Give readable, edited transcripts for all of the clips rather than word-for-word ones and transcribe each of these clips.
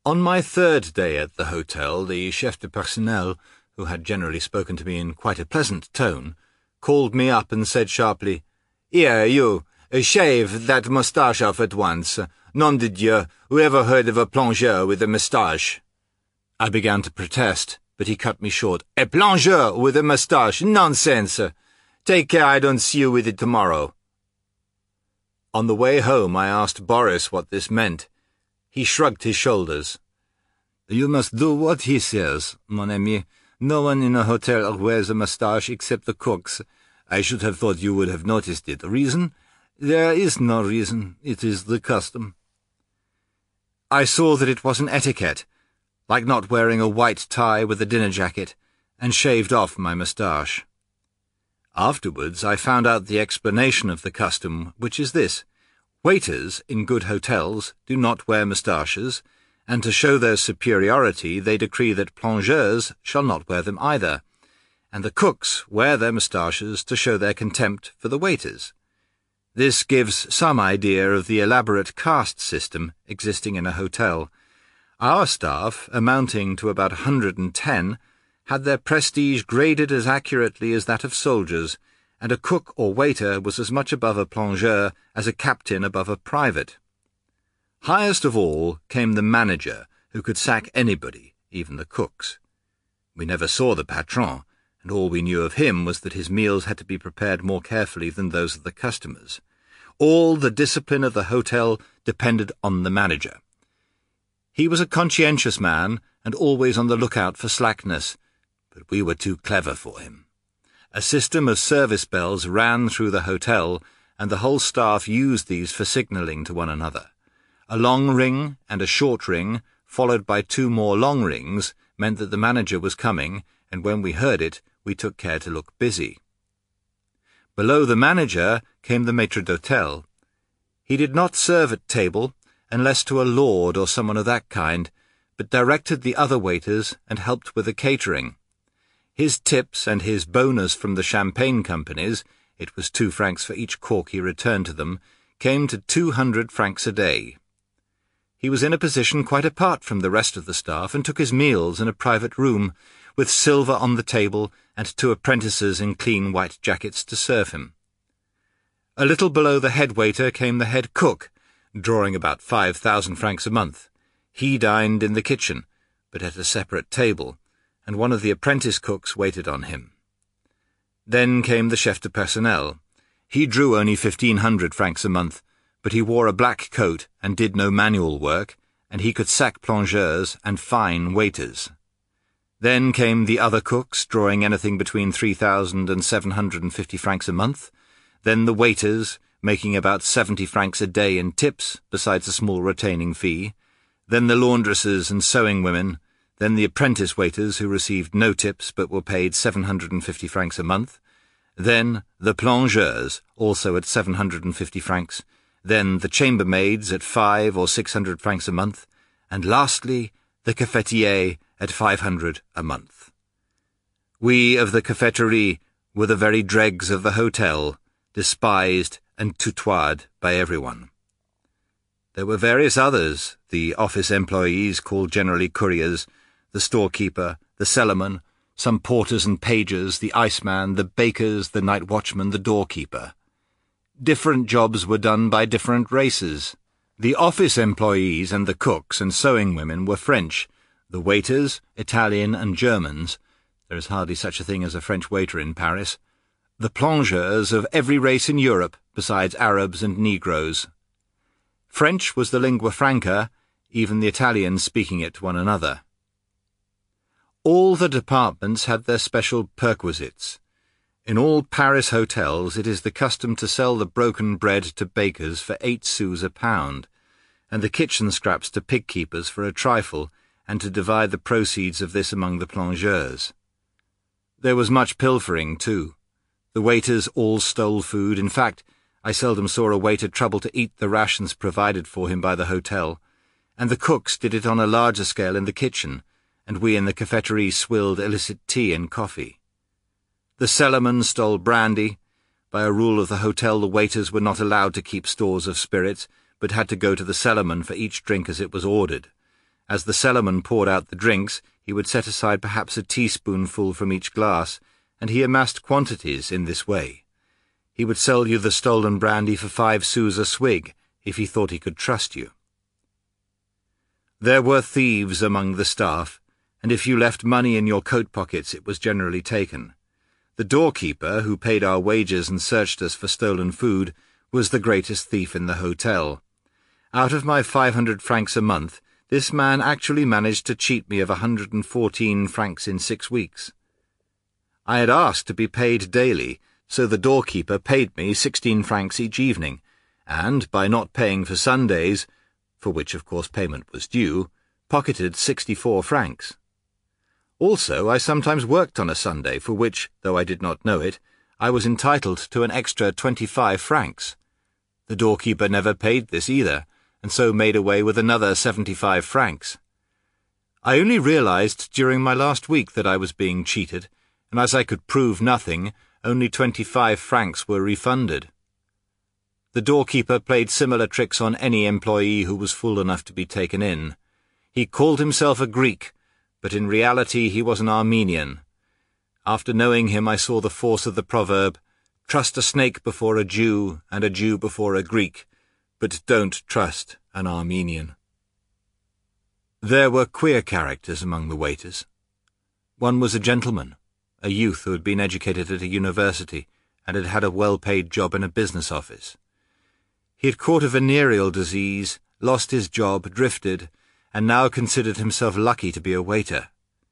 On my third day at the hotel, the chef de personnel, who had generally spoken to me in quite a pleasant tone, called me up and said sharply, "Here, you, shave that moustache off at once. Nom de Dieu, who ever heard of a plongeur with a moustache?" I began to protest, but he cut me short. "A plongeur with a moustache? Nonsense! Take care I don't see you with it tomorrow." On the way home I asked Boris what this meant. He shrugged his shoulders. "You must do what he says, mon ami. No one in a hotel wears a moustache except the cooks. I should have thought you would have noticed it. Reason? There is no reason. It is the custom." I saw that it was an etiquette, like not wearing a white tie with a dinner jacket, and shaved off my moustache. Afterwards I found out the explanation of the custom, which is this. Waiters in good hotels do not wear moustaches, and to show their superiority they decree that plongeurs shall not wear them either, and the cooks wear their moustaches to show their contempt for the waiters. This gives some idea of the elaborate caste system existing in a hotel. Our staff, amounting to about 110, had their prestige graded as accurately as that of soldiers, and a cook or waiter was as much above a plongeur as a captain above a private. Highest of all came the manager, who could sack anybody, even the cooks. We never saw the patron, and all we knew of him was that his meals had to be prepared more carefully than those of the customers. All the discipline of the hotel depended on the manager. He was a conscientious man, and always on the lookout for slackness, but we were too clever for him. A system of service bells ran through the hotel, and the whole staff used these for signalling to one another. A long ring and a short ring, followed by 2 more long rings, meant that the manager was coming, and when we heard it, we took care to look busy. Below the manager came the maître d'hôtel. He did not serve at table, unless to a lord or someone of that kind, but directed the other waiters and helped with the catering. His tips and his bonus from the champagne companies, it was 2 francs for each cork he returned to them, came to 200 francs a day. He was in a position quite apart from the rest of the staff, and took his meals in a private room, with silver on the table and 2 apprentices in clean white jackets to serve him. A little below the head waiter came the head cook, drawing about 5,000 francs a month. He dined in the kitchen, but at a separate table, and one of the apprentice cooks waited on him. Then came the chef de personnel. He drew only 1,500 francs a month, but he wore a black coat and did no manual work, and he could sack plongeurs and fine waiters. Then came the other cooks, drawing anything between 3,000 and 750 francs a month, then the waiters, making about 70 francs a day in tips, besides a small retaining fee, then the laundresses and sewing women, then the apprentice waiters who received no tips but were paid 750 francs a month, then the plongeurs, also at 750 francs, then the chambermaids at 500 or 600 francs a month, and lastly the cafetier at 500 a month. We of the cafeterie were the very dregs of the hotel, despised and tutoired by everyone. There were various others, the office employees called generally couriers, the storekeeper, the cellarman, some porters and pagers, the iceman, the bakers, the night watchman, the doorkeeper. Different jobs were done by different races. The office employees and the cooks and sewing women were French, the waiters, Italian and Germans. There is hardly such a thing as a French waiter in Paris. The plongeurs of every race in Europe, besides Arabs and Negroes. French was the lingua franca, even the Italians speaking it to one another. All the departments had their special perquisites. In all Paris hotels it is the custom to sell the broken bread to bakers for 8 sous a pound, and the kitchen scraps to pig-keepers for a trifle, and to divide the proceeds of this among the plongeurs. There was much pilfering, too. The waiters all stole food. In fact, I seldom saw a waiter trouble to eat the rations provided for him by the hotel, and the cooks did it on a larger scale in the kitchen, and we in the cafeterie swilled illicit tea and coffee. The cellarman stole brandy. By a rule of the hotel, the waiters were not allowed to keep stores of spirits, but had to go to the cellarman for each drink as it was ordered, As the cellarman poured out the drinks, he would set aside perhaps a teaspoonful from each glass, and he amassed quantities in this way. He would sell you the stolen brandy for 5 sous a swig, if he thought he could trust you. There were thieves among the staff, and if you left money in your coat pockets it was generally taken. The doorkeeper, who paid our wages and searched us for stolen food, was the greatest thief in the hotel. Out of my 500 francs a month, this man actually managed to cheat me of 114 francs in 6 weeks. I had asked to be paid daily, so the doorkeeper paid me 16 francs each evening, and, by not paying for Sundays, for which of course payment was due, pocketed 64 francs. Also, I sometimes worked on a Sunday, for which, though I did not know it, I was entitled to an extra 25 francs. The doorkeeper never paid this either, and so made away with another 75 francs. I only realized during my last week that I was being cheated, and as I could prove nothing, only 25 francs were refunded. The doorkeeper played similar tricks on any employee who was fool enough to be taken in. He called himself a Greek, but in reality he was an Armenian. After knowing him, I saw the force of the proverb, "Trust a snake before a Jew and a Jew before a Greek, but don't trust an Armenian." There were queer characters among the waiters. One was a gentleman, a youth who had been educated at a university and had had a well-paid job in a business office. He had caught a venereal disease, lost his job, drifted, and now considered himself lucky to be a waiter.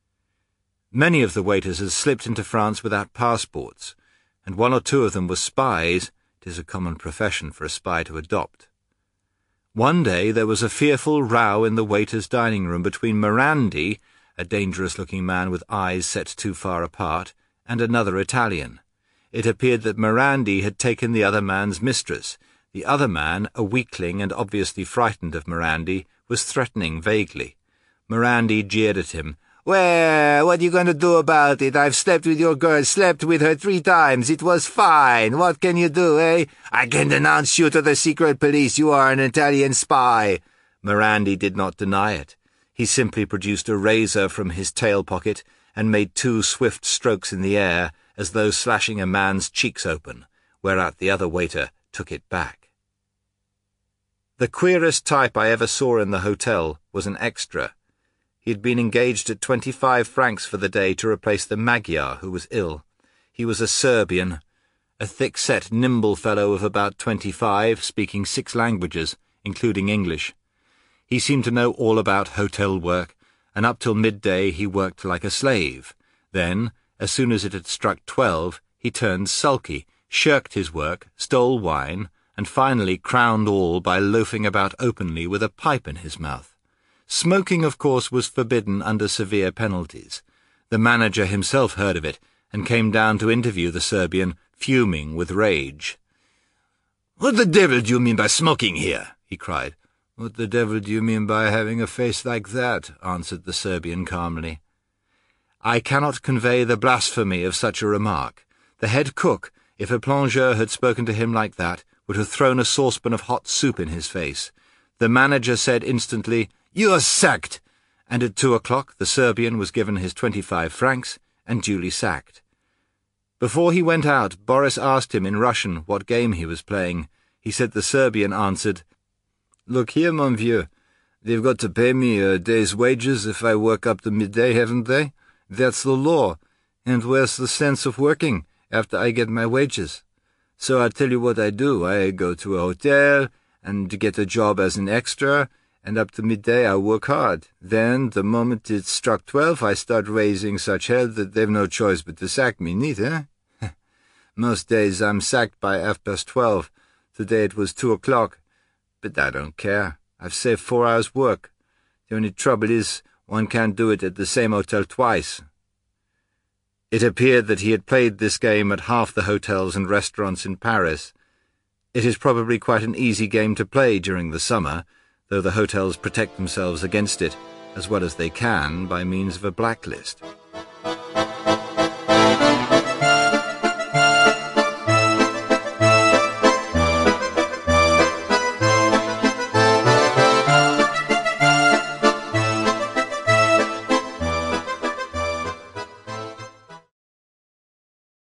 Many of the waiters had slipped into France without passports, and 1 or 2 of them were spies. It is a common profession for a spy to adopt. One day there was a fearful row in the waiters' dining room between Morandi, a dangerous-looking man with eyes set too far apart, and another Italian. It appeared that Morandi had taken the other man's mistress. The other man, a weakling and obviously frightened of Morandi, was threatening vaguely. Morandi jeered at him. "Well, what are you going to do about it? I've slept with your girl, slept with her 3 times. It was fine. What can you do, eh? I can denounce you to the secret police. You are an Italian spy." Morandi did not deny it. He simply produced a razor from his tail pocket and made 2 swift strokes in the air, as though slashing a man's cheeks open, whereat the other waiter took it back. The queerest type I ever saw in the hotel was an extra. He had been engaged at 25 francs for the day to replace the Magyar who was ill. He was a Serbian, a thick-set, nimble fellow of about 25, speaking 6 languages, including English. He seemed to know all about hotel work, and up till midday he worked like a slave. Then, as soon as it had struck 12, he turned sulky, shirked his work, stole wine, and finally crowned all by loafing about openly with a pipe in his mouth. Smoking, of course, was forbidden under severe penalties. The manager himself heard of it, and came down to interview the Serbian, fuming with rage. "What the devil do you mean by smoking here?" he cried. "What the devil do you mean by having a face like that?" answered the Serbian calmly. I cannot convey the blasphemy of such a remark. The head cook, if a plongeur had spoken to him like that, would have thrown a saucepan of hot soup in his face. The manager said instantly, "You are sacked," and at 2 o'clock the Serbian was given his 25 francs and duly sacked. Before he went out, Boris asked him in Russian what game he was playing. He said the Serbian answered, "Look here, mon vieux, they've got to pay me a day's wages if I work up to midday, haven't they? That's the law, and where's the sense of working after I get my wages? So I'll tell you what I do. I go to a hotel and get a job as an extra, and up to midday I work hard. Then, the moment it's struck 12, I start raising such hell that they've no choice but to sack me, neat, eh? Most days I'm sacked by 12:30. Today it was 2 o'clock. But I don't care. I've saved 4 hours' work. The only trouble is, one can't do it at the same hotel twice." It appeared that he had played this game at half the hotels and restaurants in Paris. It is probably quite an easy game to play during the summer, though the hotels protect themselves against it, as well as they can, by means of a blacklist.